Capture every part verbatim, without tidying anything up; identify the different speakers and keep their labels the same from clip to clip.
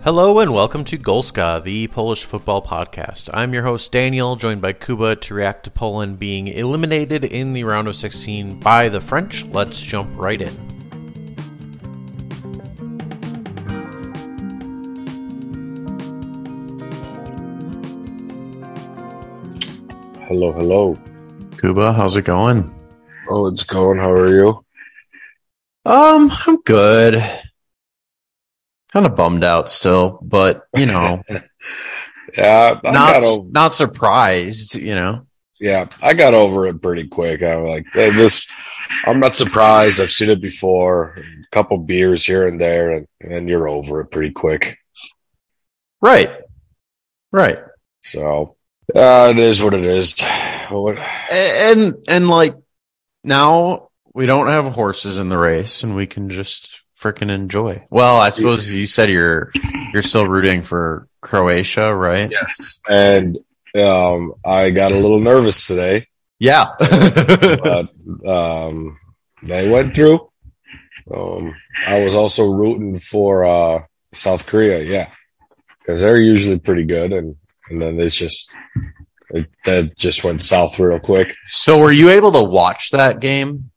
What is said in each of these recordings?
Speaker 1: Hello and welcome to Golska, the Polish football podcast. I'm your host Daniel, joined by Kuba to react to Poland being eliminated in the round of sixteen by the French. Let's jump right in.
Speaker 2: Hello, hello.
Speaker 1: Kuba, how's it going?
Speaker 2: Oh, it's going. How are you?
Speaker 1: Um, I'm good. Kind of bummed out still, but you know,
Speaker 2: yeah, I
Speaker 1: not
Speaker 2: got over,
Speaker 1: not surprised. You know,
Speaker 2: yeah, I got over it pretty quick. I'm like, hey, this. I'm not surprised. I've seen it before. A couple beers here and there, and and you're over it pretty quick.
Speaker 1: Right, right.
Speaker 2: So uh, it is what it is. What?
Speaker 1: And and like now we don't have horses in the race, and we can just freaking enjoy. Well, I suppose you said you're you're still rooting for Croatia, right?
Speaker 2: Yes. And um, I got a little nervous today.
Speaker 1: Yeah.
Speaker 2: But um, they went through. Um, I was also rooting for uh, South Korea, yeah, because they're usually pretty good, and and then it's just it, that just went south real quick.
Speaker 1: So, were you able to watch that game?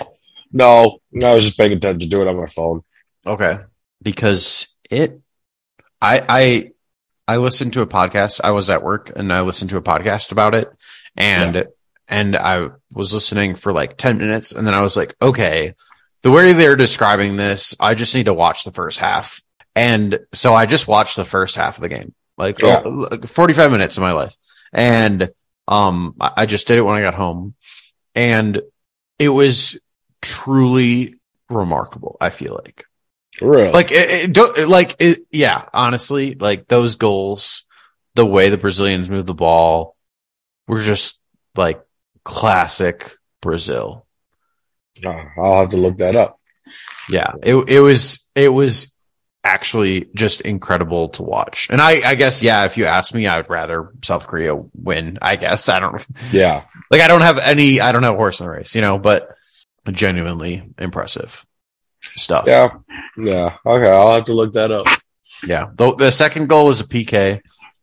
Speaker 2: No, I was just paying attention to it on my phone.
Speaker 1: Okay, because it, I, I, I listened to a podcast. I was at work and I listened to a podcast about it, and yeah. and I was listening for like ten minutes, and then I was like, okay, the way they're describing this, I just need to watch the first half, and so I just watched the first half of the game, like yeah. forty-five minutes of my life, and um, I just did it when I got home, and it was truly remarkable. I feel like,
Speaker 2: really,
Speaker 1: like it, it like it, yeah. Honestly, like those goals, the way the Brazilians move the ball, were just like classic Brazil.
Speaker 2: Uh, I'll have to look that up.
Speaker 1: Yeah, it it was it was actually just incredible to watch. And I I guess yeah, if you ask me, I would rather South Korea win. I guess I don't.
Speaker 2: Yeah,
Speaker 1: like I don't have any. I don't have a horse in the race, you know, but. Genuinely impressive stuff.
Speaker 2: Yeah. Yeah. Okay. I'll have to look that up.
Speaker 1: Yeah. The, the second goal was a P K.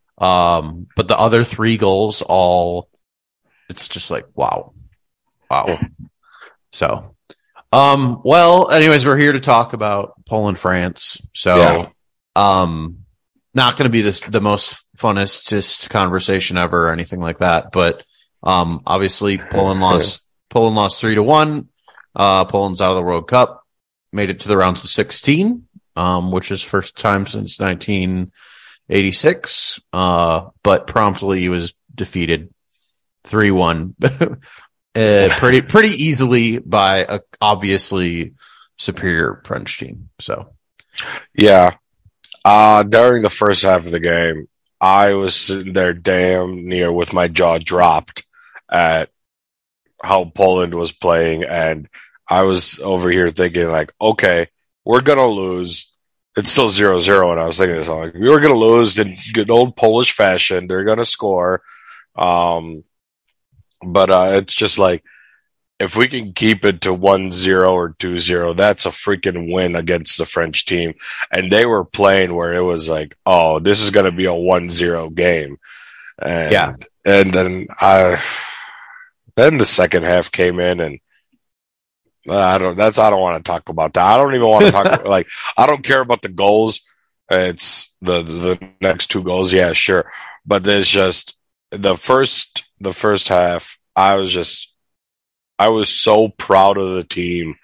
Speaker 1: Um, but the other three goals all, it's just like, wow. Wow. So, um, well, anyways, we're here to talk about Poland, France. So, yeah. um, not going to be this, the most funnest conversation ever or anything like that. But, um, obviously Poland lost, Poland lost three to one. Uh, Poland's out of the World Cup, made it to the rounds of sixteen, um, which is first time since nineteen eighty-six. Uh, but promptly was defeated three one, uh, pretty, pretty easily by a obviously superior French team. So,
Speaker 2: yeah. Uh, during the first half of the game, I was sitting there damn near with my jaw dropped at how Poland was playing, and I was over here thinking like, okay, we're gonna lose. It's still zero zero, and I was thinking this like, we were gonna lose in good old Polish fashion. They're gonna score, um, but uh, it's just like if we can keep it to one zero or two zero, that's a freaking win against the French team. And they were playing where it was like, oh, this is gonna be a one zero game, and
Speaker 1: yeah,
Speaker 2: and then I. Then the second half came in, and uh, I don't. That's I don't want to talk about that. I don't even want to talk. Like I don't care about the goals. It's the the next two goals. Yeah, sure, but there's just the first the first half. I was just I was so proud of the team.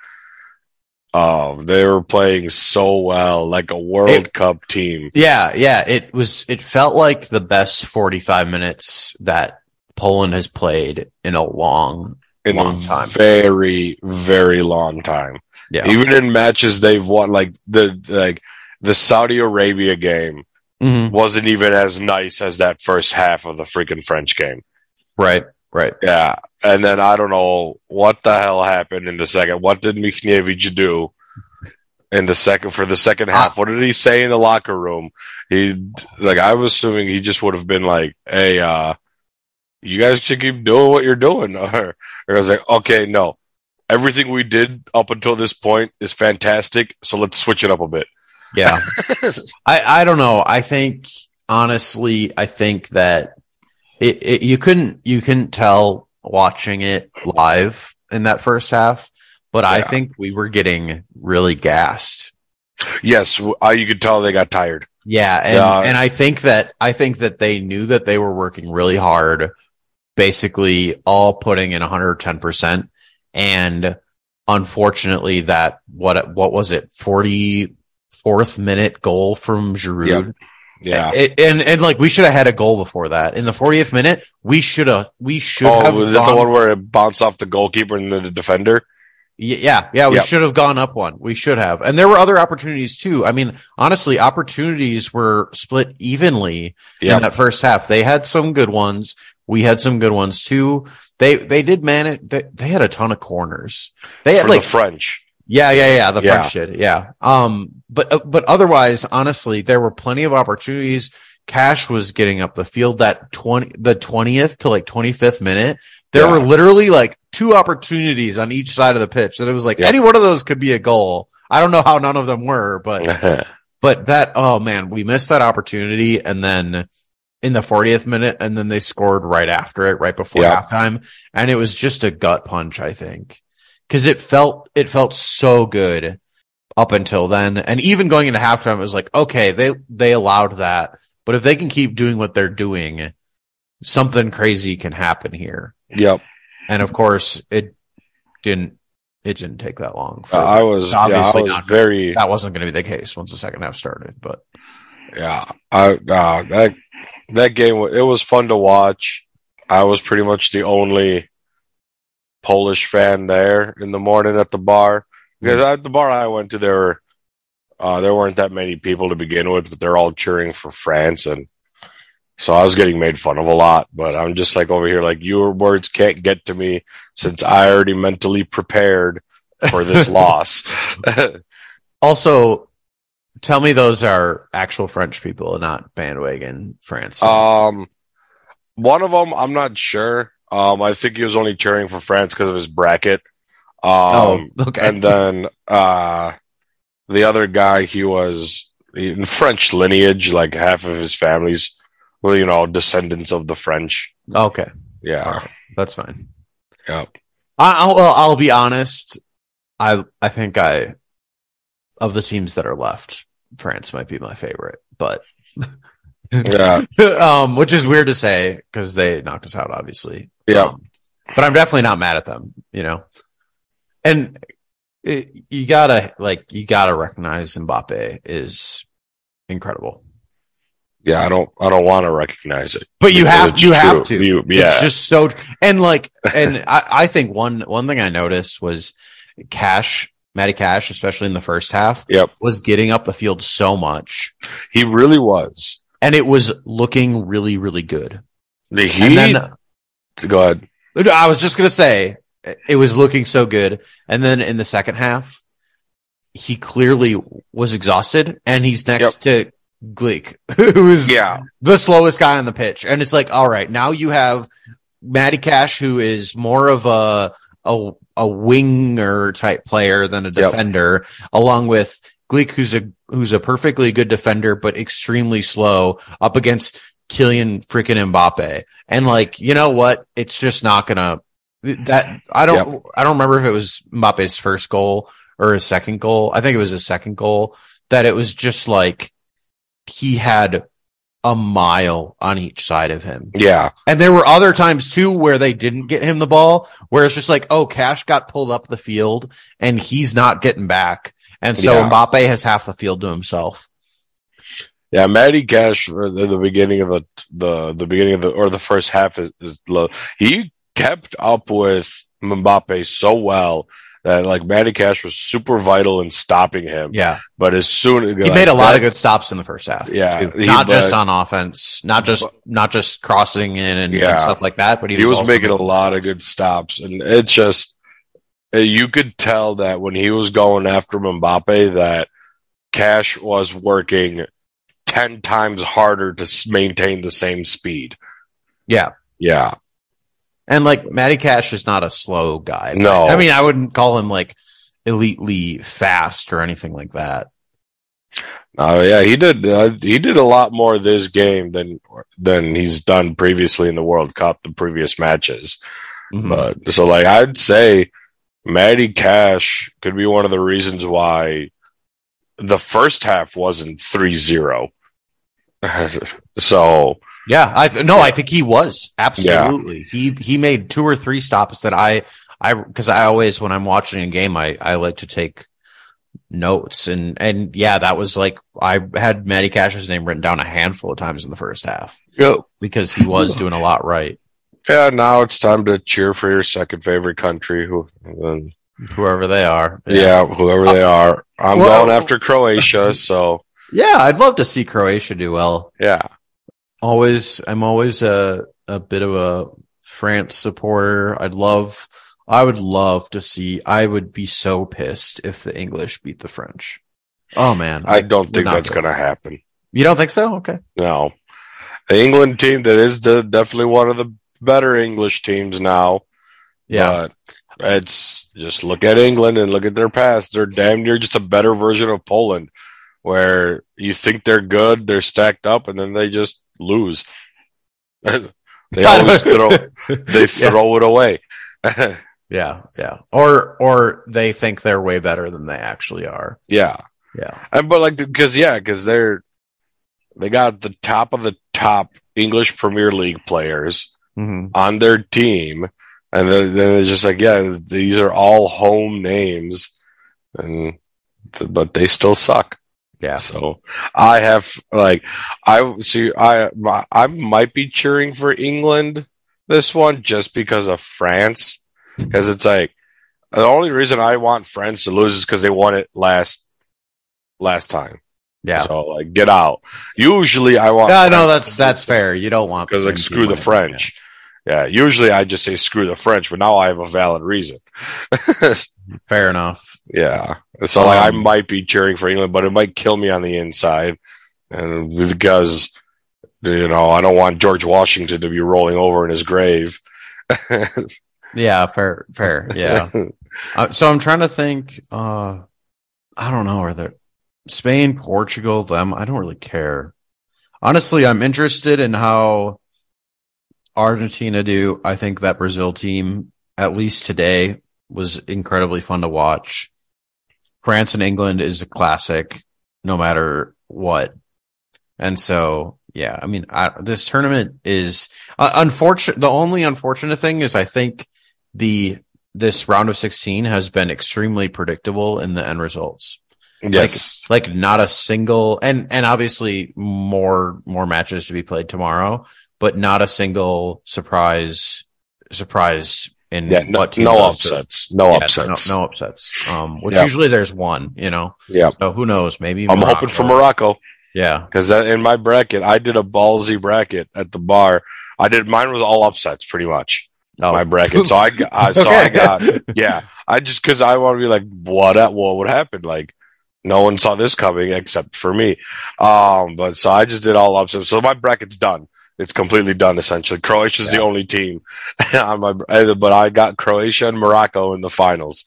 Speaker 2: Oh, they were playing so well, like a World it, Cup team.
Speaker 1: Yeah, yeah. It was. It felt like the best forty-five minutes that Poland has played in a long,
Speaker 2: in
Speaker 1: long
Speaker 2: a
Speaker 1: time.
Speaker 2: very, very long time.
Speaker 1: Yeah.
Speaker 2: Even in matches they've won, like the like the Saudi Arabia game
Speaker 1: mm-hmm.
Speaker 2: wasn't even as nice as that first half of the freaking French game.
Speaker 1: Right, right.
Speaker 2: Yeah. And then I don't know what the hell happened in the second. What did Michniewicz do in the second for the second half? What did he say in the locker room? He like I was assuming he just would have been like, hey, uh, you guys should keep doing what you're doing. Or, or I was like, okay, no. Everything we did up until this point is fantastic, so let's switch it up a bit.
Speaker 1: Yeah. I, I don't know. I think, honestly, I think that it, it you couldn't you couldn't tell watching it live in that first half, but yeah. I think we were getting really gassed.
Speaker 2: Yes, uh, you could tell they got tired.
Speaker 1: Yeah, and, uh, and I think that I think that they knew that they were working really hard, basically all putting in one hundred ten percent, and unfortunately that what what was it forty-fourth minute goal from Giroud.
Speaker 2: Yep. Yeah,
Speaker 1: and, and and like we should have had a goal before that in the fortieth minute. We should have we should
Speaker 2: oh,
Speaker 1: have.
Speaker 2: Was gone, it the one where it bounced off the goalkeeper and the defender?
Speaker 1: Yeah, yeah, we yep. should have gone up one. We should have, and there were other opportunities too. I mean, honestly, opportunities were split evenly yep. in that first half. They had some good ones. We had some good ones too. They they did manage. They, they had a ton of corners. They had
Speaker 2: For
Speaker 1: like
Speaker 2: the French.
Speaker 1: Yeah, yeah, yeah. The
Speaker 2: yeah.
Speaker 1: French did. Yeah. Um, but but otherwise, honestly, there were plenty of opportunities. Cash was getting up the field that twenty the twentieth to like twenty-fifth minute. There yeah. were literally like two opportunities on each side of the pitch that it was like yep. any one of those could be a goal. I don't know how none of them were, but but that oh man, we missed that opportunity, and then in the fortieth minute, and then they scored right after it, right before yep. halftime, and it was just a gut punch, I think, because it felt it felt so good up until then, and even going into halftime, it was like okay, they they allowed that, but if they can keep doing what they're doing, something crazy can happen here.
Speaker 2: Yep.
Speaker 1: And of course, it didn't. It didn't take that long.
Speaker 2: For, uh, I was obviously yeah, I was very.
Speaker 1: That wasn't going to be the case once the second half started. But
Speaker 2: yeah, I uh, that that game it was fun to watch. I was pretty much the only Polish fan there in the morning at the bar because mm-hmm. at the bar I went to there were uh, there weren't that many people to begin with, but they're all cheering for France and. So I was getting made fun of a lot, but I'm just like over here, like your words can't get to me since I already mentally prepared for this loss.
Speaker 1: Also, tell me those are actual French people and not bandwagon France.
Speaker 2: Um, one of them, I'm not sure. Um, I think he was only cheering for France because of his bracket. Um,
Speaker 1: oh, okay.
Speaker 2: And then uh, the other guy, he was in French lineage, like half of his family's. Well, you know, descendants of the French.
Speaker 1: Okay.
Speaker 2: Yeah.
Speaker 1: Right. That's fine.
Speaker 2: Yeah.
Speaker 1: I'll, I'll, I'll be honest. I, I think I, of the teams that are left, France might be my favorite, but
Speaker 2: yeah.
Speaker 1: um, which is weird to say because they knocked us out, obviously.
Speaker 2: Yeah.
Speaker 1: Um, but I'm definitely not mad at them, you know, and it, you gotta like, you gotta recognize Mbappe is incredible.
Speaker 2: Yeah, I don't. I don't want to recognize it,
Speaker 1: but you have. You
Speaker 2: true.
Speaker 1: have to.
Speaker 2: You, yeah.
Speaker 1: It's just so. And like, and I, I think one one thing I noticed was Cash, Matty Cash, especially in the first half,
Speaker 2: yep.
Speaker 1: was getting up the field so much.
Speaker 2: He really was,
Speaker 1: and it was looking really, really good.
Speaker 2: The he. And then, go ahead.
Speaker 1: I was just gonna say it was looking so good, and then in the second half, he clearly was exhausted, and he's next yep. to. Gleek, who's
Speaker 2: yeah.
Speaker 1: the slowest guy on the pitch. And it's like, all right, now you have Matty Cash, who is more of a a, a winger type player than a defender, yep. along with Gleek, who's a who's a perfectly good defender, but extremely slow up against Kylian freaking Mbappe. And like, you know what? It's just not gonna that I don't yep. I don't remember if it was Mbappe's first goal or his second goal. I think it was his second goal that it was just like he had a mile on each side of him.
Speaker 2: Yeah.
Speaker 1: And there were other times too where they didn't get him the ball, where it's just like, oh, Cash got pulled up the field and he's not getting back. And so yeah. Mbappe has half the field to himself.
Speaker 2: Yeah, Matty Cash at the beginning of the the the beginning of the or the first half is, is low. He kept up with Mbappe so well that like Matty Cash was super vital in stopping him.
Speaker 1: Yeah.
Speaker 2: But as soon as
Speaker 1: he like, made a lot that, of good stops in the first half.
Speaker 2: Yeah.
Speaker 1: He, not but, just on offense, not just but, not just crossing in and, yeah, and stuff like that, but he,
Speaker 2: he
Speaker 1: was,
Speaker 2: was making a lot of good stops. And it's just you could tell that when he was going after Mbappe that Cash was working ten times harder to maintain the same speed.
Speaker 1: Yeah.
Speaker 2: Yeah.
Speaker 1: And like Matty Cash is not a slow guy.
Speaker 2: No.
Speaker 1: I mean, I wouldn't call him like elitely fast or anything like that.
Speaker 2: Oh yeah, he did. Uh, he did a lot more this game than than he's done previously in the World Cup, the previous matches. Mm-hmm. But so, like, I'd say Matty Cash could be one of the reasons why the first half wasn't three zero. So
Speaker 1: yeah, I th- no, yeah. I think he was absolutely. Yeah. He he made two or three stops that I I because I always when I'm watching a game I I like to take notes and and yeah, that was like I had Matty Cash's name written down a handful of times in the first half.
Speaker 2: Yep.
Speaker 1: Because he was doing a lot right.
Speaker 2: Yeah, now it's time to cheer for your second favorite country, who and,
Speaker 1: whoever they are.
Speaker 2: Yeah, yeah whoever they are. I'm well, going after Croatia, so
Speaker 1: yeah, I'd love to see Croatia do well.
Speaker 2: Yeah.
Speaker 1: Always I'm always a a bit of a France supporter. I'd love I would love to see I would be so pissed if the English beat the French. Oh man.
Speaker 2: I, I don't think that's going to happen.
Speaker 1: You don't think so? Okay.
Speaker 2: No. The England team that is the, definitely one of the better English teams now.
Speaker 1: Yeah.
Speaker 2: But it's just look at England and look at their past. They're damn near just a better version of Poland, where you think they're good, they're stacked up, and then they just lose. They always throw they throw yeah. it away.
Speaker 1: Yeah, yeah. Or or they think they're way better than they actually are.
Speaker 2: Yeah.
Speaker 1: Yeah.
Speaker 2: And but like because yeah, because they're they got the top of the top English Premier League players
Speaker 1: mm-hmm.
Speaker 2: on their team, and then, then it's just like, yeah, these are all home names, and but they still suck.
Speaker 1: Yeah.
Speaker 2: So I have like I see I I might be cheering for England this one just because of France. Because it's like the only reason I want France to lose is because they won it last last time.
Speaker 1: Yeah.
Speaker 2: So like, get out. Usually, I want.
Speaker 1: Yeah, no, that's that's fair. You don't want
Speaker 2: because like screw the French. Yeah. yeah. Usually, I just say screw the French, but now I have a valid reason.
Speaker 1: Fair enough.
Speaker 2: Yeah. So um, like, I might be cheering for England, but it might kill me on the inside, and because you know I don't want George Washington to be rolling over in his grave.
Speaker 1: Yeah, fair, fair. Yeah. uh, so I'm trying to think. Uh, I don't know. Are there Spain, Portugal, them? I don't really care. Honestly, I'm interested in how Argentina do. I think that Brazil team, at least today, was incredibly fun to watch. France and England is a classic, no matter what. And so, yeah, I mean, I, this tournament is uh, unfortunate. The only unfortunate thing is I think the this round of sixteen has been extremely predictable in the end results.
Speaker 2: Yes.
Speaker 1: Like, like not a single, and, and obviously more, more matches to be played tomorrow, but not a single surprise, surprise in
Speaker 2: yeah, no,
Speaker 1: what team
Speaker 2: no upsets, to, no
Speaker 1: yeah,
Speaker 2: upsets,
Speaker 1: no, no upsets. Um, which
Speaker 2: yeah.
Speaker 1: usually there's one, you know?
Speaker 2: Yeah.
Speaker 1: So who knows? Maybe
Speaker 2: I'm Morocco. hoping for Morocco.
Speaker 1: Yeah.
Speaker 2: Cause in my bracket, I did a ballsy bracket at the bar. I did, mine was all upsets pretty much. Oh. My bracket. So I got, uh, so okay. I got, yeah, I just, cause I want to be like, what, what would happen? Like, no one saw this coming except for me. Um, but so I just did all upsets. So my bracket's done. It's completely done, essentially. Croatia's yeah. the only team on my, but I got Croatia and Morocco in the finals.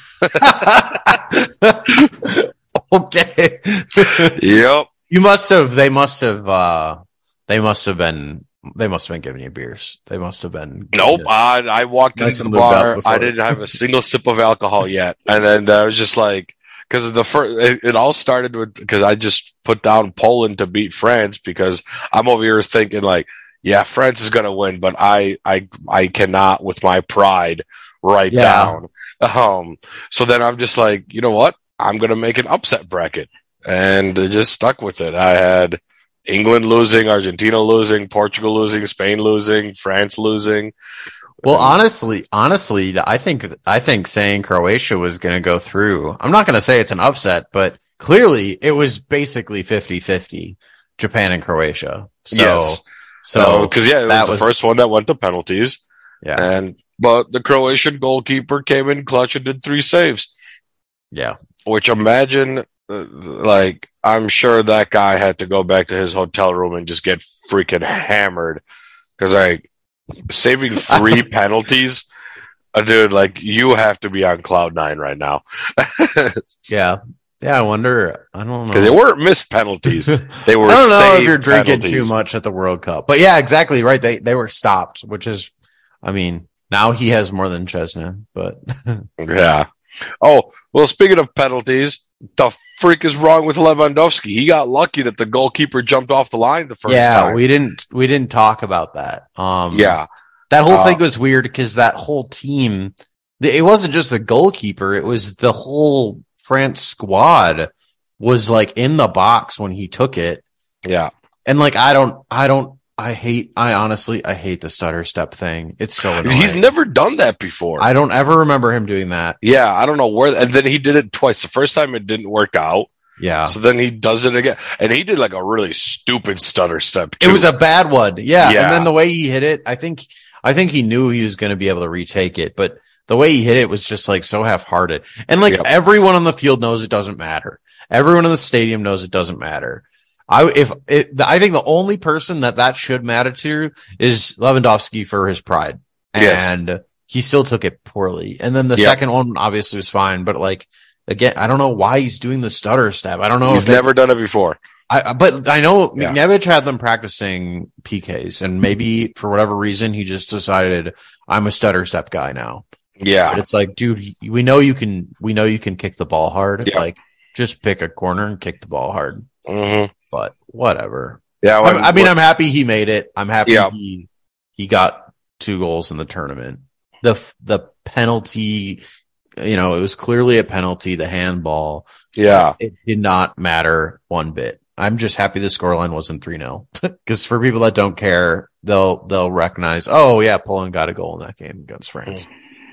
Speaker 1: Okay.
Speaker 2: Yep.
Speaker 1: You must have, they must have, uh, they must have been, they must have been giving you beers. They must have been.
Speaker 2: Nope. I, I walked nice into the bar. I didn't have a single sip of alcohol yet. And then I was just like, because the first, it, it all started with, because I just put down Poland to beat France because I'm over here thinking like, yeah, France is going to win, but I, I, I cannot with my pride write yeah. down. Um, so then I'm just like, you know what? I'm going to make an upset bracket, and I just stuck with it. I had England losing, Argentina losing, Portugal losing, Spain losing, France losing.
Speaker 1: Well, honestly, honestly, I think I think saying Croatia was going to go through. I'm not going to say it's an upset, but clearly it was basically fifty-fifty Japan and Croatia. So,
Speaker 2: yes. So because uh, yeah, it was the was, first one that went to penalties.
Speaker 1: Yeah,
Speaker 2: and but the Croatian goalkeeper came in clutch and did three saves.
Speaker 1: Yeah,
Speaker 2: which imagine uh, like I'm sure that guy had to go back to his hotel room and just get freaking hammered because like. Saving three penalties, uh, dude. Like you have to be on cloud nine right now.
Speaker 1: Yeah, Yeah, I wonder. I don't know
Speaker 2: because they weren't missed penalties; they were.
Speaker 1: I don't know
Speaker 2: saved
Speaker 1: if you're drinking
Speaker 2: penalties.
Speaker 1: too much at the World Cup, but yeah, exactly right. They they were stopped, which is, I mean, now he has more than Chesney, but
Speaker 2: yeah. Oh well, speaking of penalties, the freak is wrong with Lewandowski? He got lucky that the goalkeeper jumped off the line the first
Speaker 1: yeah,
Speaker 2: time.
Speaker 1: we didn't we didn't talk about that. Um,
Speaker 2: yeah,
Speaker 1: that whole
Speaker 2: uh,
Speaker 1: thing was weird because that whole team, it wasn't just the goalkeeper; it was the whole France squad was like in the box when he took it.
Speaker 2: Yeah.
Speaker 1: And like, I don't, I don't, I hate, I honestly, I hate the stutter step thing. It's so annoying.
Speaker 2: He's never done that before.
Speaker 1: I don't ever remember him doing that.
Speaker 2: Yeah. I don't know where, and then he did it twice. The first time it didn't work out.
Speaker 1: Yeah.
Speaker 2: So then he does it again. And he did like a really stupid stutter step too.
Speaker 1: It was a bad one. Yeah.
Speaker 2: Yeah.
Speaker 1: And then the way he hit it, I think, I think he knew he was going to be able to retake it, but the way he hit it was just like so half-hearted. And like
Speaker 2: Yep.
Speaker 1: everyone on the field knows it doesn't matter. Everyone in the stadium knows it doesn't matter. I if it, I think the only person that that should matter to is Lewandowski for his pride, and
Speaker 2: Yes.
Speaker 1: he still took it poorly. And then the
Speaker 2: Yep.
Speaker 1: second one obviously was fine, but like again, I don't know why he's doing the stutter step. I don't know.
Speaker 2: He's
Speaker 1: if they-
Speaker 2: never done it before.
Speaker 1: I, but I know
Speaker 2: Yeah.
Speaker 1: McNevich had them practicing P Ks, and maybe for whatever reason he just decided I'm a stutter step guy now.
Speaker 2: Yeah.
Speaker 1: But it's like, dude, we know you can. We know you can kick the ball hard.
Speaker 2: Yeah.
Speaker 1: Like, just pick a corner and kick the ball hard.
Speaker 2: Mm-hmm.
Speaker 1: But whatever.
Speaker 2: Yeah.
Speaker 1: I,
Speaker 2: When,
Speaker 1: I mean,
Speaker 2: when,
Speaker 1: I'm happy he made it. I'm happy
Speaker 2: Yeah.
Speaker 1: he he got two goals in the tournament. The the penalty, you know, it was clearly a penalty. The handball.
Speaker 2: yeah.
Speaker 1: It did not matter one bit. I'm just happy the scoreline wasn't three nil. Because for people that don't care, they'll they'll recognize, oh yeah, Poland got a goal in that game against France.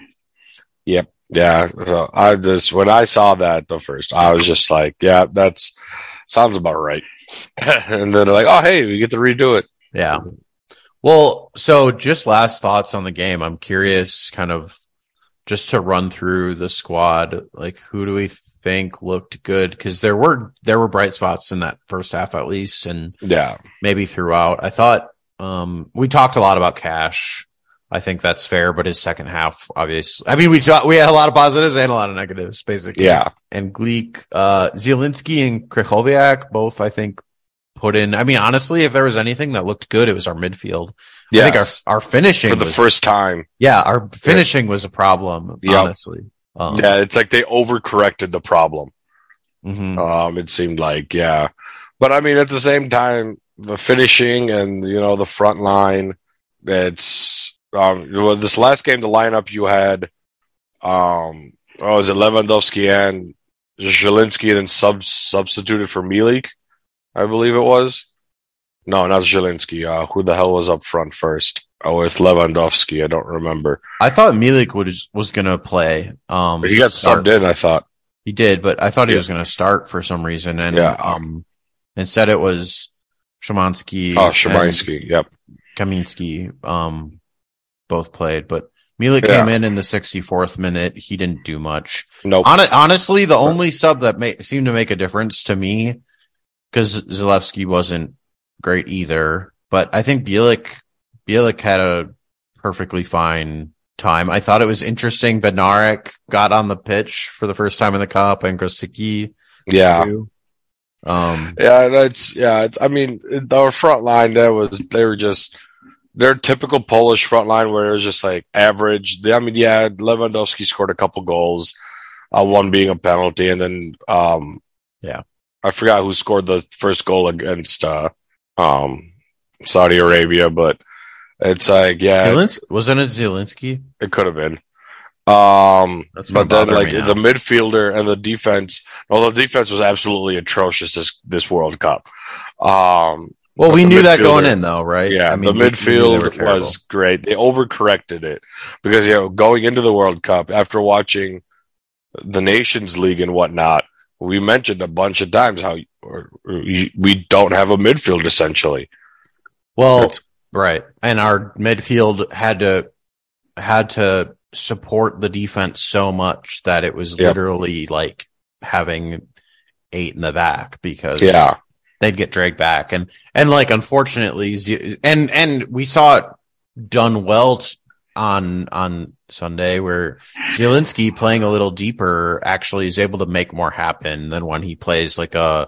Speaker 2: Yep. Yeah. So I just, when I saw that the first, I was just like, yeah, that's sounds about right. And then they're like, oh, hey, we get to redo it.
Speaker 1: Yeah. Well, so just last thoughts on the game. I'm curious, kind of just to run through the squad. Like, who do we think looked good? Because there were there were bright spots in that first half, at least, and
Speaker 2: Yeah.
Speaker 1: maybe throughout. I thought um, we talked a lot about Cash. I think that's fair, but his second half, obviously. I mean, we talk, we had a lot of positives and a lot of negatives, basically.
Speaker 2: Yeah.
Speaker 1: And Gleek, uh, Zielinski and Krychowiak both, I think, put in. I mean, honestly, if there was anything that looked good, it was our midfield.
Speaker 2: Yes.
Speaker 1: I think our our finishing
Speaker 2: For the
Speaker 1: was,
Speaker 2: first time.
Speaker 1: yeah, our finishing was a problem.
Speaker 2: Yep.
Speaker 1: Honestly, um,
Speaker 2: Yeah. It's like they overcorrected the problem.
Speaker 1: mhm.
Speaker 2: Um, it seemed like, yeah. But I mean, at the same time, the finishing and, you know, the front line, it's, um, well, this last game, the lineup you had, um, oh, was it Lewandowski and Zielinski and then sub- substituted for Milik, I believe it was. No, not Zielinski. Uh, who the hell was up front first? Oh, with Lewandowski. I don't remember.
Speaker 1: I thought Milik was was gonna play. Um,
Speaker 2: But he got
Speaker 1: start.
Speaker 2: subbed in, I thought.
Speaker 1: He did, but I thought he
Speaker 2: Yeah.
Speaker 1: was gonna start for some reason, and
Speaker 2: Yeah.
Speaker 1: um, instead it was Szymanski.
Speaker 2: Oh,
Speaker 1: and
Speaker 2: Szymański. Yep.
Speaker 1: Kamiński, um, both played, but Milik
Speaker 2: Yeah.
Speaker 1: came in in the sixty-fourth minute. He didn't do much.
Speaker 2: Nope.
Speaker 1: Hon- honestly, the only sub that ma- seemed to make a difference to me, because Zalewski wasn't great either, but I think Bielik, Bielik had a perfectly fine time. I thought it was interesting. Bednarek got on the pitch for the first time in the cup, and Grosicki
Speaker 2: Yeah.
Speaker 1: too. Um,
Speaker 2: Yeah, that's yeah. It's, I mean, it- our front line that was they were just their typical Polish front line where it was just like average. I mean, yeah, Lewandowski scored a couple goals, uh, one being a penalty, and then um,
Speaker 1: Yeah.
Speaker 2: I forgot who scored the first goal against uh, um, Saudi Arabia, but it's like yeah,
Speaker 1: Zelins- wasn't it Zielinski?
Speaker 2: it could have been. Um,
Speaker 1: That's gonna
Speaker 2: but then
Speaker 1: bother
Speaker 2: like
Speaker 1: me now.
Speaker 2: the midfielder and the defense, well, the defense was absolutely atrocious this this World Cup. Um,
Speaker 1: Well,
Speaker 2: But
Speaker 1: we
Speaker 2: the
Speaker 1: knew that
Speaker 2: midfielder-
Speaker 1: going in, though, right?
Speaker 2: yeah,
Speaker 1: I mean,
Speaker 2: the
Speaker 1: we- we knew they were
Speaker 2: midfield
Speaker 1: terrible.
Speaker 2: was great. They overcorrected it because you know going into the World Cup after watching the Nations League and whatnot, we mentioned a bunch of times how or, we we don't have a midfield essentially.
Speaker 1: Well, right, and our midfield had to had to support the defense so much that it was
Speaker 2: Yep.
Speaker 1: literally like having eight in the back because
Speaker 2: Yeah.
Speaker 1: they'd get dragged back, and and like unfortunately, Z- and and we saw it done well t- on on Sunday, where Zielinski playing a little deeper actually is able to make more happen than when he plays like a,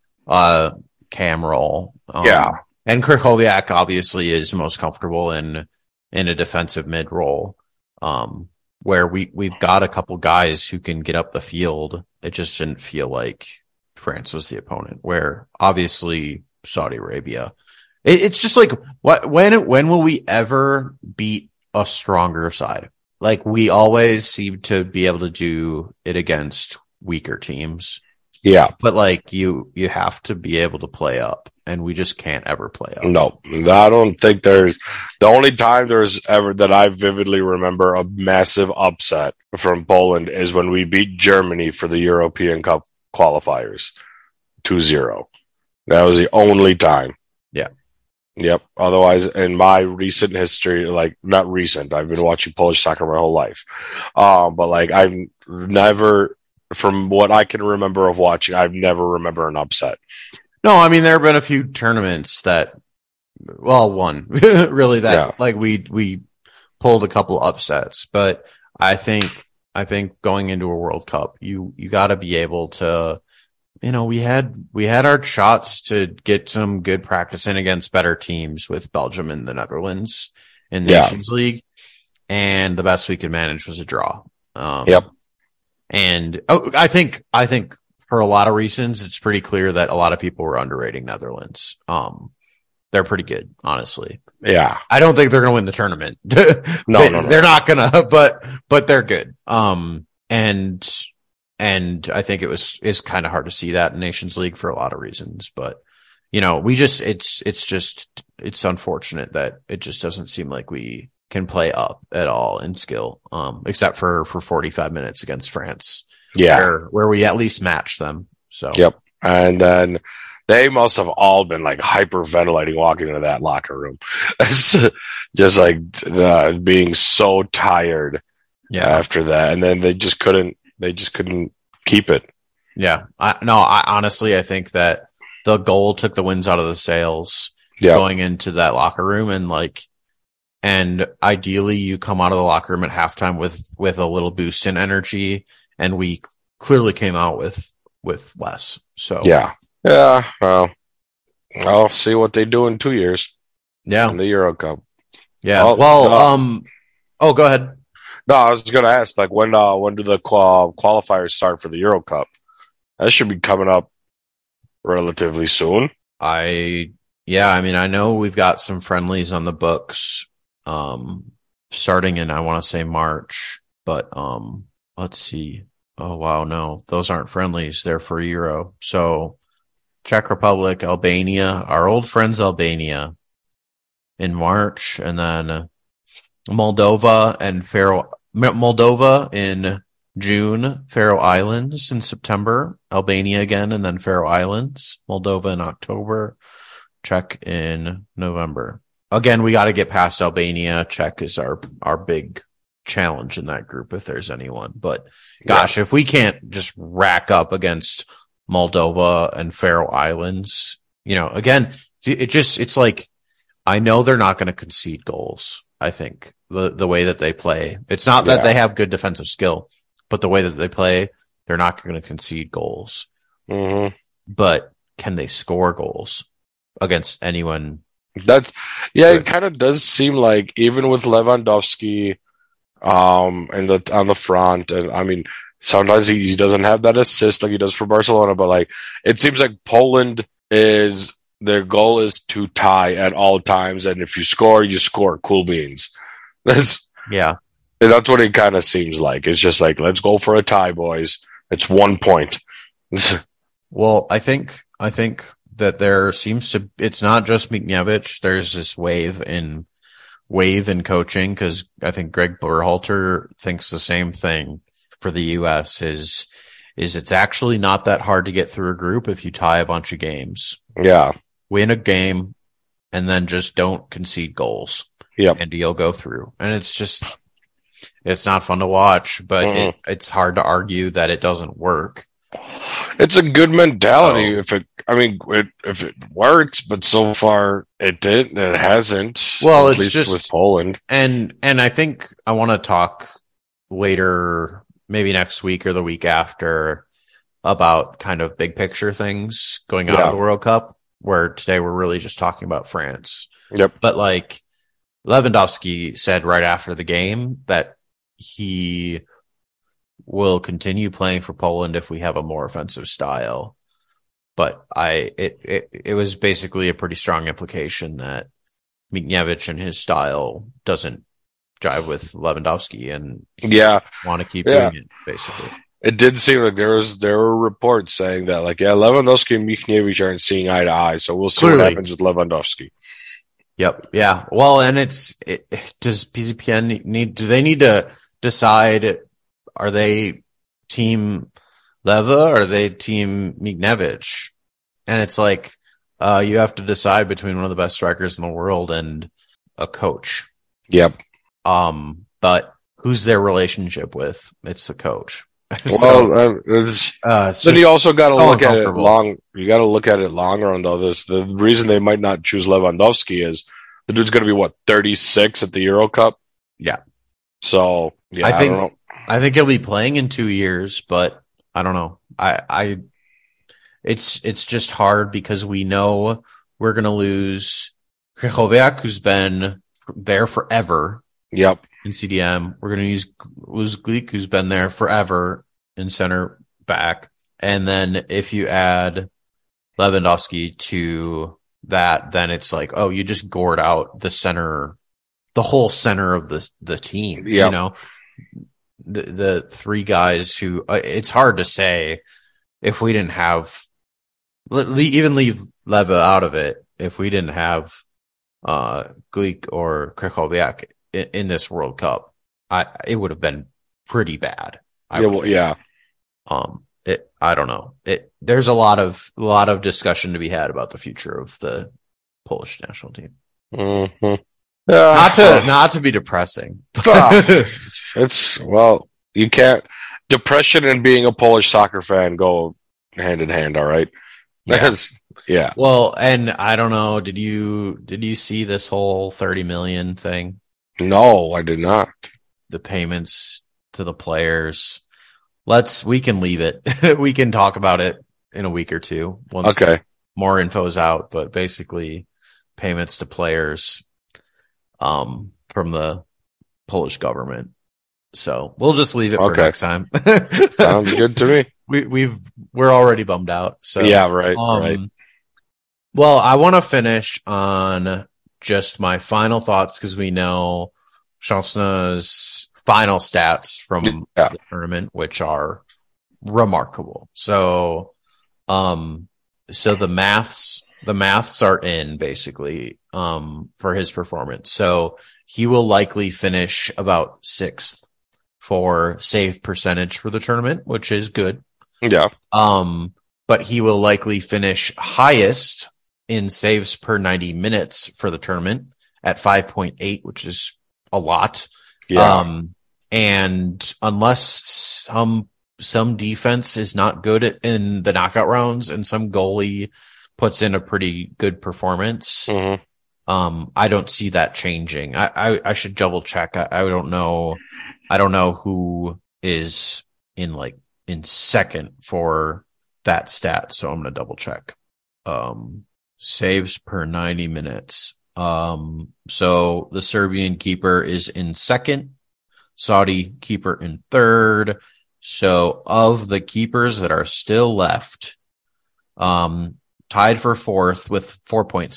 Speaker 1: a cam role. Um,
Speaker 2: Yeah.
Speaker 1: And Krychowiak obviously is most comfortable in in a defensive mid role, um, where we, we've got a couple guys who can get up the field. It just didn't feel like France was the opponent, where obviously Saudi Arabia. It, it's just like, what when when will we ever beat a stronger side? Like, we always seem to be able to do it against weaker teams.
Speaker 2: Yeah.
Speaker 1: But like, you you have to be able to play up, and we just can't ever play up.
Speaker 2: No, I don't think there's the only time there's ever that I vividly remember a massive upset from Poland is when we beat Germany for the European Cup qualifiers two zero. That was the only time.
Speaker 1: Yeah.
Speaker 2: Yep. Otherwise, in my recent history, like not recent, I've been watching Polish soccer my whole life. Um, but like I've never, from what I can remember of watching, I've never remember an upset.
Speaker 1: No, I mean, there have been a few tournaments that, well, one really that
Speaker 2: Yeah.
Speaker 1: like we we pulled a couple upsets, but I think I think going into a World Cup, you you got to be able to, you know, we had we had our shots to get some good practice in against better teams with Belgium and the Netherlands in the
Speaker 2: Yeah.
Speaker 1: Nations League, and the best we could manage was a draw. Um,
Speaker 2: Yep.
Speaker 1: And oh, I think I think. For a lot of reasons, it's pretty clear that a lot of people were underrating Netherlands. Um, they're pretty good, honestly.
Speaker 2: Yeah.
Speaker 1: I don't think they're going to win the tournament.
Speaker 2: No,
Speaker 1: they,
Speaker 2: no, no.
Speaker 1: They're not going to, but, but they're good. Um, and, and I think it was, it's kind of hard to see that in Nations League for a lot of reasons, but you know, we just, it's, it's just, it's unfortunate that it just doesn't seem like we can play up at all in skill, um, except for, for forty-five minutes against France.
Speaker 2: Yeah.
Speaker 1: Where, where we at least match them. So,
Speaker 2: Yep. And then they must have all been like hyperventilating walking into that locker room. Just like uh, being so tired
Speaker 1: yeah.
Speaker 2: after that. And then they just couldn't, they just couldn't keep it.
Speaker 1: Yeah. I, no, I honestly, I think that the goal took the winds out of the sails
Speaker 2: Yeah.
Speaker 1: going into that locker room. And like, and ideally you come out of the locker room at halftime with, with a little boost in energy. And we clearly came out with, with less. So
Speaker 2: Yeah. Yeah. Well, I'll see what they do in two years
Speaker 1: yeah,
Speaker 2: in the Euro Cup.
Speaker 1: yeah.
Speaker 2: Well,
Speaker 1: Well,
Speaker 2: uh,
Speaker 1: um, oh, go ahead.
Speaker 2: No, I was going to ask, like, when uh, when do the qual- qualifiers start for the Euro Cup? That should be coming up relatively soon.
Speaker 1: I, yeah, I mean, I know we've got some friendlies on the books, um, starting in, I want to say March, but, um, let's see. Oh, wow. No, those aren't friendlies. They're for Euro. So Czech Republic, Albania, our old friends, Albania in March, and then Moldova and Faroe, Moldova in June, Faroe Islands in September, Albania again, and then Faroe Islands, Moldova in October, Czech in November. Again, we got to get past Albania. Czech is our, our big challenge in that group if there's anyone. But gosh, yeah. if we can't just rack up against Moldova and Faroe Islands, you know, again, it just, it's like, I know they're not going to concede goals. I think the, the way that they play, it's not that yeah. they have good defensive skill, but the way that they play, they're not going to concede goals.
Speaker 2: Mm-hmm.
Speaker 1: But can they score goals against anyone?
Speaker 2: That's, yeah, it kind of does seem like even with Lewandowski, um, and the, on the front, and I mean, sometimes he, he doesn't have that assist like he does for Barcelona, but like, it seems like Poland is, their goal is to tie at all times. And if you score, you score. Cool beans. That's,
Speaker 1: yeah.
Speaker 2: That's what it kind of seems like. It's just like, let's go for a tie, boys. It's one point.
Speaker 1: Well, I think, I think that there seems to, it's not just Mikniewicz. There's this wave in, wave in coaching, because I think Greg Berhalter thinks the same thing for the U S is, is it's actually not that hard to get through a group if you tie a bunch of games.
Speaker 2: Yeah.
Speaker 1: Win a game and then just don't concede goals.
Speaker 2: Yep.
Speaker 1: And you'll go through. And it's just, it's not fun to watch, but mm-hmm. it, it's hard to argue that it doesn't work.
Speaker 2: It's a good mentality
Speaker 1: Oh.
Speaker 2: if it. I mean, it, if it works, but so far it did. It hasn't.
Speaker 1: Well,
Speaker 2: at
Speaker 1: it's
Speaker 2: least
Speaker 1: just
Speaker 2: with Poland.
Speaker 1: and and I think I want to talk later, maybe next week or the week after, about kind of big picture things going out
Speaker 2: Yeah.
Speaker 1: of the World Cup. Where today we're really just talking about France.
Speaker 2: Yep.
Speaker 1: But like Lewandowski said right after the game that he will continue playing for Poland if we have a more offensive style. But I, it, it, it was basically a pretty strong implication that Mikniewicz and his style doesn't jive with Lewandowski, and
Speaker 2: Yeah.
Speaker 1: want to keep
Speaker 2: Yeah.
Speaker 1: doing it. Basically,
Speaker 2: It did seem like there was there were reports saying that like yeah, Lewandowski and Mikniewicz aren't seeing eye to eye, so we'll see
Speaker 1: Clearly.
Speaker 2: what happens with Lewandowski.
Speaker 1: Yep. Yeah. Well, and it's it, does P Z P N need? Do they need to decide? Are they team Leva or are they team Mikniewicz? And it's like uh, you have to decide between one of the best strikers in the world and a coach.
Speaker 2: Yep.
Speaker 1: Um, but who's their relationship with? It's the coach.
Speaker 2: Well,
Speaker 1: So,
Speaker 2: uh, it's,
Speaker 1: uh, it's
Speaker 2: then
Speaker 1: just
Speaker 2: you also got to
Speaker 1: so
Speaker 2: look at it
Speaker 1: uncomfortable.
Speaker 2: long. You got to look at it long run though. This the reason they might not choose Lewandowski is the dude's going to be what thirty-six at the Euro Cup.
Speaker 1: Yeah.
Speaker 2: So yeah,
Speaker 1: I
Speaker 2: I,
Speaker 1: think
Speaker 2: don't know.
Speaker 1: I think he'll be playing in two years, but I don't know. I, I, it's it's just hard because we know we're gonna lose Krychowiak, who's been there forever
Speaker 2: Yep.
Speaker 1: in C D M. We're gonna use lose Gleek, who's been there forever in center back, and then if you add Lewandowski to that, then it's like, oh, you just gored out the center, the whole center of the the team.
Speaker 2: Yep.
Speaker 1: You know, the the three guys who uh, it's hard to say if we didn't have le- le- even leave Leva out of it, if we didn't have uh Gleek or Krychowiak in, in this World Cup, I it would have been pretty bad. I
Speaker 2: Yeah.
Speaker 1: would
Speaker 2: Well,
Speaker 1: think.
Speaker 2: yeah.
Speaker 1: Um, it I don't know. It there's a lot of a lot of discussion to be had about the future of the Polish national team.
Speaker 2: Mm-hmm. Yeah.
Speaker 1: Not to not to be depressing.
Speaker 2: It's well, you can't. Depression and being a Polish soccer fan go hand in hand. All right.
Speaker 1: Yeah.
Speaker 2: That's- yeah.
Speaker 1: Well, and I don't know. Did you did you see this whole thirty million thing?
Speaker 2: No, I did not.
Speaker 1: The payments to the players. Let's we can leave it. We can talk about it in a week or two once
Speaker 2: Okay.
Speaker 1: more info's out. But basically, payments to players um, from the Polish government. So we'll just leave it for
Speaker 2: Okay.
Speaker 1: next time.
Speaker 2: Sounds good to me.
Speaker 1: We we've we're already bummed out. So
Speaker 2: Yeah. Right.
Speaker 1: Um,
Speaker 2: right.
Speaker 1: Well, I want to finish on just my final thoughts because we know Chancellor's final stats from
Speaker 2: Yeah.
Speaker 1: the tournament, which are remarkable. So, um, so the maths, the maths are in basically, um, for his performance. So he will likely finish about sixth for save percentage for the tournament, which is good.
Speaker 2: Yeah.
Speaker 1: Um, but he will likely finish highest in saves per ninety minutes for the tournament at five point eight, which is a lot.
Speaker 2: Yeah.
Speaker 1: Um, and unless some, some defense is not good at, in the knockout rounds and some goalie puts in a pretty good performance,
Speaker 2: Mhm.
Speaker 1: um, I don't see that changing. I, I, I should double check. I, I don't know. I don't know who is in like in second for that stat. So I'm going to double check. Um, saves per ninety minutes. Um, so the Serbian keeper is in second, Saudi keeper in third. So of the keepers that are still left, um, tied for fourth with four point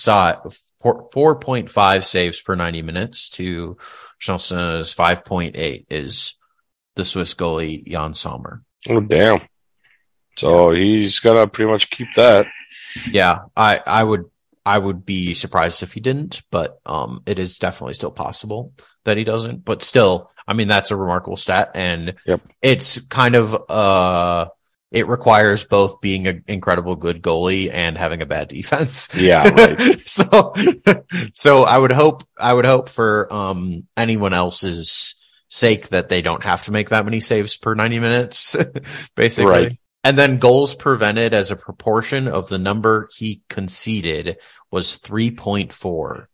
Speaker 1: five saves per ninety minutes to Chancellor's five point eight is the Swiss goalie Jan Sommer.
Speaker 2: Oh, damn. So he's gonna pretty much keep that.
Speaker 1: Yeah, I, I would I would be surprised if he didn't, but um, it is definitely still possible that he doesn't. But still, I mean, that's a remarkable stat, and
Speaker 2: Yep.
Speaker 1: it's kind of uh, it requires both being an incredible good goalie and having a bad defense.
Speaker 2: Yeah, right.
Speaker 1: so, so I would hope I would hope for um anyone else's sake that they don't have to make that many saves per ninety minutes, basically.
Speaker 2: Right.
Speaker 1: And then goals prevented as a proportion of the number he conceded was three point four.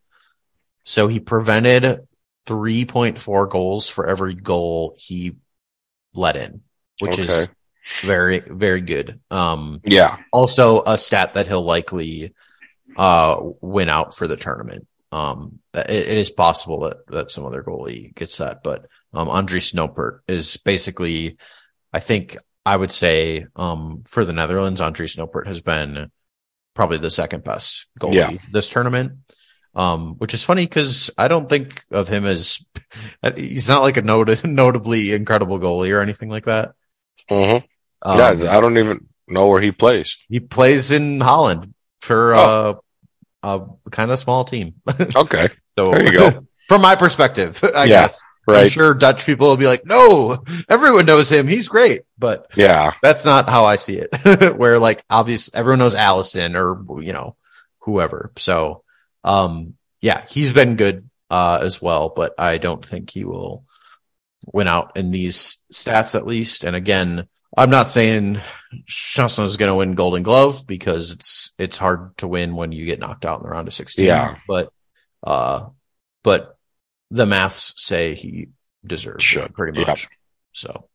Speaker 1: So he prevented three point four goals for every goal he let in, which okay. is very, very good. Um,
Speaker 2: yeah.
Speaker 1: Also a stat that he'll likely uh, win out for the tournament. Um, it, it is possible that, that some other goalie gets that, but um, Andries Noppert is basically, I think, I would say, um, for the Netherlands, Andries Noppert has been probably the second best goalie
Speaker 2: yeah.
Speaker 1: this tournament. Um, which is funny because I don't think of him as he's not like a not- notably incredible goalie or anything like that.
Speaker 2: Mm-hmm.
Speaker 1: Um,
Speaker 2: yeah, I don't even know where he plays.
Speaker 1: He plays in Holland for oh. uh, a kind of small team.
Speaker 2: Okay,
Speaker 1: so
Speaker 2: there you go.
Speaker 1: From my perspective, I
Speaker 2: yeah.
Speaker 1: guess.
Speaker 2: Right.
Speaker 1: I'm sure Dutch people will be like, no, everyone knows him. He's great. But
Speaker 2: yeah,
Speaker 1: that's not how I see it. Where like, obvious, everyone knows Allison or, you know, whoever. So, um, yeah, he's been good, uh, as well, but I don't think he will win out in these stats at least. And again, I'm not saying Chancellor is going to win Golden Glove because it's, it's hard to win when you get knocked out in the round of sixteen.
Speaker 2: Yeah.
Speaker 1: But, uh, but, the maths say he deserves
Speaker 2: Should.
Speaker 1: it pretty much.
Speaker 2: Yep.
Speaker 1: So,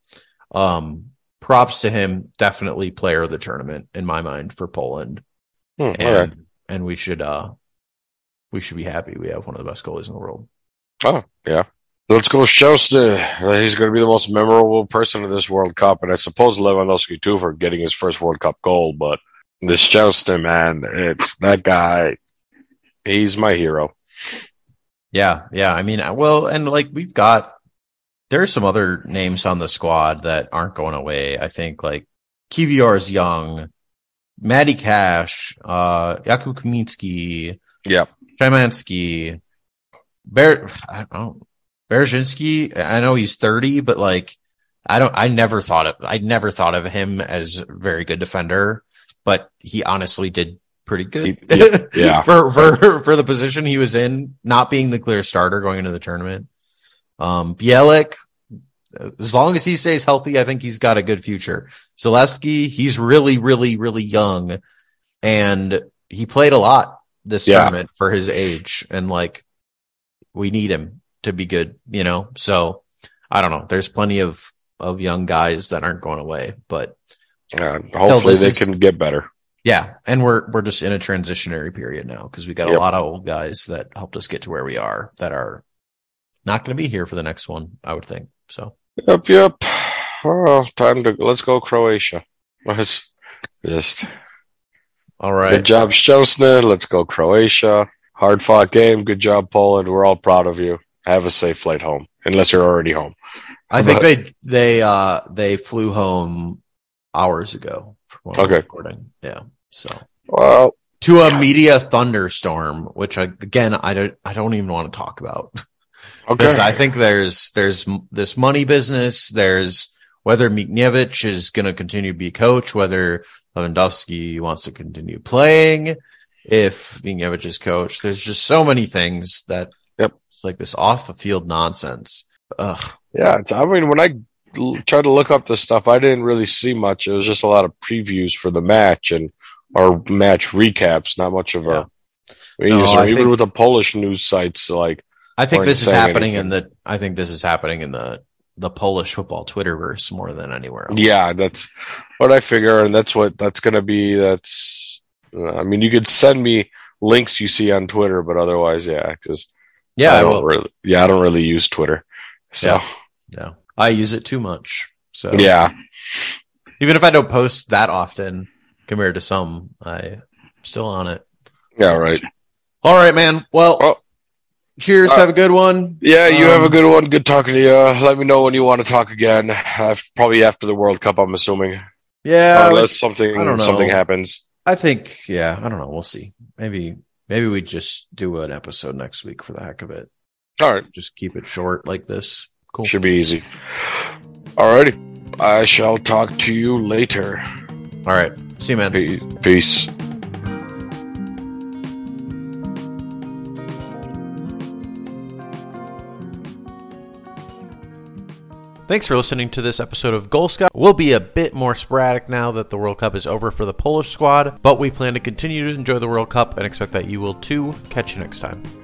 Speaker 1: um, props to him. Definitely player of the tournament in my mind for Poland.
Speaker 2: Hmm,
Speaker 1: and,
Speaker 2: right.
Speaker 1: and we should, uh, we should be happy. We have one of the best goalies in the world.
Speaker 2: Oh, yeah. Let's go Szczęsny. He's going to be the most memorable person in this World Cup. And I suppose Lewandowski too for getting his first World Cup goal. But this Szczęsny, man, it's that guy. He's my hero.
Speaker 1: Yeah, yeah. I mean, well, and like we've got, there are some other names on the squad that aren't going away. I think like Kivior's young, Matty Cash, uh, Jakub Kaminski,
Speaker 2: yep,
Speaker 1: Szymanski, Ber, I don't know, Berzhinsky. I know he's thirty, but like, I don't, I never thought of, I never thought of him as a very good defender, but he honestly did pretty good.
Speaker 2: Yeah, yeah.
Speaker 1: for for for the position he was in, not being the clear starter going into the tournament. Um, Bielik, as long as he stays healthy, I think he's got a good future. Zalewski, he's really, really, really young, and he played a lot this
Speaker 2: yeah.
Speaker 1: tournament for his age, and like we need him to be good, you know. So I don't know. There's plenty of of young guys that aren't going away, but
Speaker 2: uh, hopefully they
Speaker 1: is,
Speaker 2: can get better.
Speaker 1: Yeah, and we're we're just in a transitionary period now because we got
Speaker 2: yep.
Speaker 1: a lot of old guys that helped us get to where we are that are not going to be here for the next one, I would think. So.
Speaker 2: Yep, yep. Well, time to let's go Croatia. Let's just
Speaker 1: all right.
Speaker 2: Good job, Szczęsny. Let's go Croatia. Hard fought game. Good job, Poland. We're all proud of you. Have a safe flight home, unless you're already home.
Speaker 1: I think they they uh they flew home hours ago.
Speaker 2: Okay.
Speaker 1: Recording. Yeah. So,
Speaker 2: well,
Speaker 1: to a media thunderstorm, which I, again, I don't, I don't even want to talk about.
Speaker 2: Okay.
Speaker 1: Because I think there's, there's this money business. There's whether Mikniewicz is going to continue to be coach, whether Lewandowski wants to continue playing, if Mikniewicz is coach. There's just so many things that
Speaker 2: yep.
Speaker 1: it's like this off the field nonsense. Ugh.
Speaker 2: Yeah. It's, I mean, when I tried to look up this stuff, I didn't really see much. It was just a lot of previews for the match and or match recaps, not much of a yeah. no, or even think, with the Polish news sites. Like,
Speaker 1: I think this is happening anything. in the. I think this is happening in the the Polish football Twitterverse more than anywhere else.
Speaker 2: Yeah, that's what I figure, and that's what that's going to be. That's. Uh, I mean, you could send me links you see on Twitter, but otherwise, yeah, because
Speaker 1: yeah,
Speaker 2: I
Speaker 1: I
Speaker 2: don't
Speaker 1: will.
Speaker 2: really, yeah, I don't really use Twitter, so
Speaker 1: yeah. yeah. I use it too much. So
Speaker 2: yeah,
Speaker 1: even if I don't post that often compared to some, I'm still on it.
Speaker 2: Yeah, right.
Speaker 1: All right, man. Well,
Speaker 2: oh.
Speaker 1: cheers. Uh, have a good one.
Speaker 2: Yeah, you
Speaker 1: um,
Speaker 2: have a good one. Good talking to you. Let me know when you want to talk again. Uh, probably after the World Cup, I'm assuming.
Speaker 1: Yeah,
Speaker 2: unless
Speaker 1: was,
Speaker 2: something something happens.
Speaker 1: I think. Yeah, I don't know. We'll see. Maybe maybe we just do an episode next week for the heck of it.
Speaker 2: All right.
Speaker 1: Just keep it short like this. Cool.
Speaker 2: Should be easy. Alrighty. I shall talk to you later.
Speaker 1: All right. See you, man.
Speaker 2: Peace.
Speaker 1: Thanks for listening to this episode of Goal Scout. We'll be a bit more sporadic now that the World Cup is over for the Polish squad, but we plan to continue to enjoy the World Cup and expect that you will too. Catch you next time.